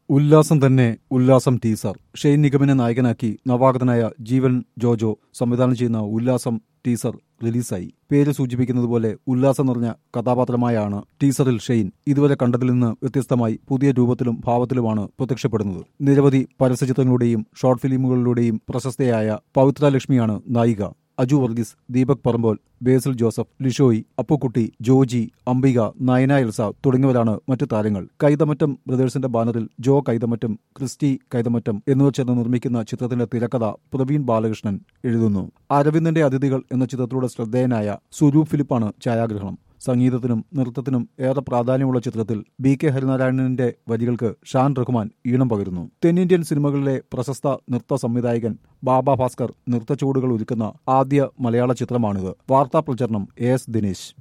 ഉല്ലാസം തന്നെ ഉല്ലാസം ടീസർ ഷെയ്ൻ നിഗമിനെ നായകനാക്കി നവാഗതനായ ജീവൻ ജോജോ സംവിധാനം ചെയ്യുന്ന ഉല്ലാസം ടീസർ റിലീസായി. പേര് സൂചിപ്പിക്കുന്നത് പോലെ ഉല്ലാസം നിറഞ്ഞ കഥാപാത്രമായാണ് ടീസറിൽ ഷെയ്ൻ ഇതുവരെ കണ്ടതിൽ നിന്ന് വ്യത്യസ്തമായി പുതിയ രൂപത്തിലും ഭാവത്തിലുമാണ് പ്രത്യക്ഷപ്പെടുന്നത്. നിരവധി പരസ്യചിത്രങ്ങളുടെയും ഷോർട്ട് ഫിലിമുകളിലൂടെയും പ്രശസ്തയായ പവിത്ര ലക്ഷ്മിയാണ് നായിക. അജു വർഗീസ്, ദീപക് പറമ്പോൽ, ബേസിൽ ജോസഫ്, ലിഷോയി, അപ്പുക്കുട്ടി, ജോജി, അംബിക, നയന എൽസ തുടങ്ങിയവരാണ് മറ്റു താരങ്ങൾ. കൈതമറ്റം ബ്രദേഴ്സിന്റെ ബാനറിൽ ജോ കൈതമറ്റം, ക്രിസ്റ്റി കൈതമറ്റം എന്നിവർ ചേർന്ന് നിർമ്മിക്കുന്ന ചിത്രത്തിന്റെ തിരക്കഥ പ്രവീൺ ബാലകൃഷ്ണൻ എഴുതുന്നു. അരവിന്ദന്റെ അതിഥികൾ എന്ന ചിത്രത്തിലൂടെ ശ്രദ്ധേയനായ സ്വരൂപ് ഫിലിപ്പാണ് ഛായാഗ്രഹണം. സംഗീതത്തിനും നൃത്തത്തിനും ഏറെ പ്രാധാന്യമുള്ള ചിത്രത്തിൽ BK ഹരിനാരായണന്റെ വരികൾക്ക് ഷാൻ റഹ്മാൻ ഈണം പകരുന്നു. തെന്നിന്ത്യൻ സിനിമകളിലെ പ്രശസ്ത നൃത്ത സംവിധായകൻ ബാബ ഭാസ്കർ നൃത്തച്ചുവടുകൾ ഒരുക്കുന്ന ആദ്യ മലയാള ചിത്രമാണിത്. വാർത്താ പ്രചരണം AS ദിനേശ്.